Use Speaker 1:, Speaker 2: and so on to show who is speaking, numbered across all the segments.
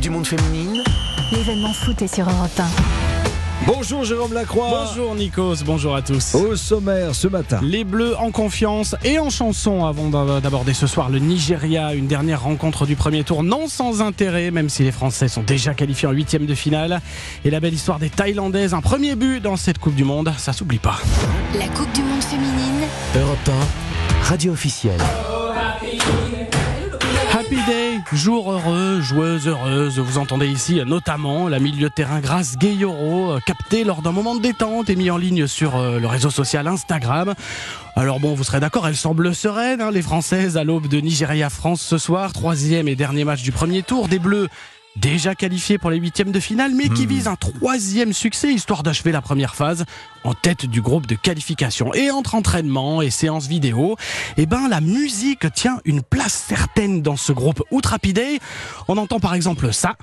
Speaker 1: du Monde féminine.
Speaker 2: L'événement foot est sur Europe 1.
Speaker 3: Bonjour Jérôme Lacroix.
Speaker 4: Bonjour Nikos, bonjour à tous.
Speaker 3: Au sommaire ce matin.
Speaker 4: Les Bleus en confiance et en chanson avant d'aborder ce soir le Nigeria. Une dernière rencontre du premier tour, non sans intérêt, même si les Français sont déjà qualifiés en 8e de finale. Et la belle histoire des Thaïlandaises, un premier but dans cette Coupe du Monde, ça s'oublie pas.
Speaker 2: La Coupe du Monde féminine.
Speaker 1: Europe 1, radio officielle.
Speaker 4: Happy Day, jour heureux, joueuse heureuse. Vous entendez ici notamment la milieu de terrain Grace Gayoro, captée lors d'un moment de détente et mis en ligne sur le réseau social Instagram. Alors bon, vous serez d'accord, elle semble sereine, les Françaises à l'aube de Nigeria-France ce soir. 3e et dernier match du premier tour. Des Bleus déjà qualifiés pour les 8e de finale, mais qui visent un 3e succès, histoire d'achever la première phase en tête du groupe de qualification. Et entre entraînement et séances vidéo, la musique tient une place certaine dans ce groupe. Outre Happy Day, on entend par exemple ça.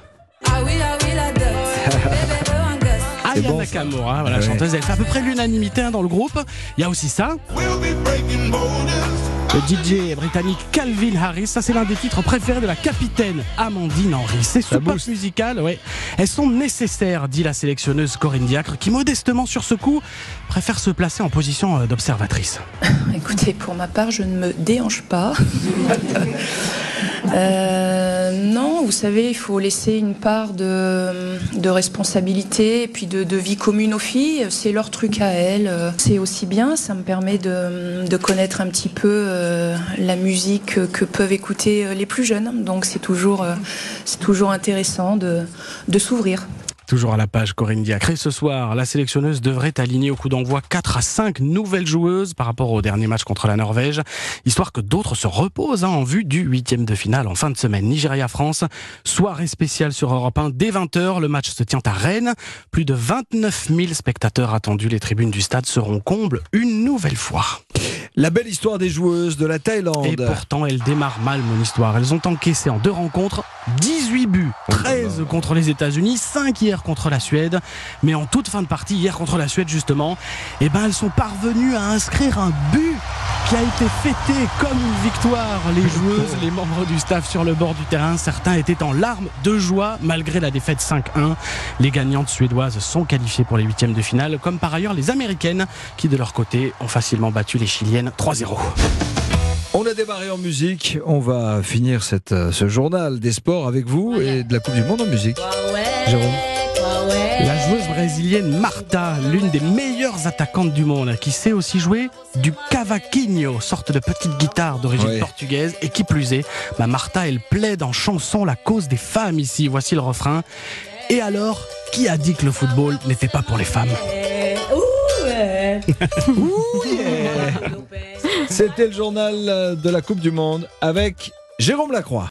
Speaker 4: Aya
Speaker 3: bon,
Speaker 4: Nakamura, la
Speaker 3: ouais.
Speaker 4: chanteuse, elle fait à peu près l'unanimité dans le groupe. Il y a aussi ça. Le DJ britannique Calvin Harris, ça c'est l'un des titres préférés de la capitaine Amandine Henry. Ces soupapes musicales, elles sont nécessaires, dit la sélectionneuse Corinne Diacre, qui modestement sur ce coup préfère se placer en position d'observatrice.
Speaker 5: Écoutez, pour ma part, je ne me déhanche pas. Non, vous savez, il faut laisser une part de responsabilité et puis de vie commune aux filles. C'est leur truc à elles. C'est aussi bien, ça me permet de connaître un petit peu la musique que peuvent écouter les plus jeunes. Donc c'est toujours intéressant de s'ouvrir.
Speaker 4: Toujours à la page Corinne Diacre. Et ce soir, la sélectionneuse devrait aligner au coup d'envoi 4 à 5 nouvelles joueuses par rapport au dernier match contre la Norvège, histoire que d'autres se reposent en vue du 8e de finale en fin de semaine. Nigeria-France, soirée spéciale sur Europe 1 dès 20h. Le match se tient à Rennes. Plus de 29 000 spectateurs attendus. Les tribunes du stade seront combles une nouvelle fois.
Speaker 3: La belle histoire des joueuses de la Thaïlande.
Speaker 4: Et pourtant, elle démarre mal, mon histoire. Elles ont encaissé en 2 rencontres 18 buts, 13 contre les États-Unis, 5 hier contre la Suède. Mais en toute fin de partie, hier contre la Suède justement, elles sont parvenues à inscrire un but qui a été fêté comme une victoire. Les joueuses, les membres du staff sur le bord du terrain, certains étaient en larmes de joie malgré la défaite 5-1. Les gagnantes suédoises sont qualifiées pour les 8e de finale, comme par ailleurs les Américaines qui de leur côté ont facilement battu les Chiliennes 3-0.
Speaker 3: On a démarré en musique, on va finir ce journal des sports avec vous et de la Coupe du Monde en musique. Jérôme.
Speaker 4: La joueuse brésilienne Marta, l'une des meilleures attaquantes du monde, qui sait aussi jouer du cavaquinho, sorte de petite guitare d'origine portugaise, et qui plus est, Marta, elle plaide en chanson la cause des femmes ici. Voici le refrain. Et alors, qui a dit que le football n'était pas pour les femmes ?
Speaker 3: C'était le journal de la Coupe du Monde avec Jérôme Lacroix.